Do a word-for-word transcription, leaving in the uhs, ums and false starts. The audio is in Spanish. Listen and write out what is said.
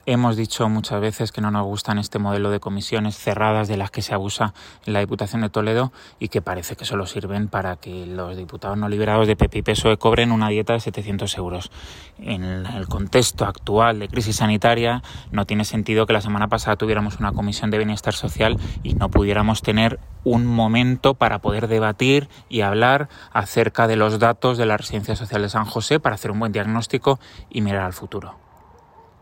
Hemos dicho muchas veces que no nos gustan este modelo de comisiones cerradas de las que se abusa en la Diputación de Toledo y que parece que solo sirven para que los diputados no liberados de P P y P S O E cobren una dieta de setecientos euros. En el contexto actual de crisis sanitaria no tiene sentido que la semana pasada tuviéramos una comisión de bienestar social y no pudiéramos tener un momento para poder debatir y hablar acerca de los datos de la Residencia Social de San José para hacer un buen diagnóstico y mirar al futuro.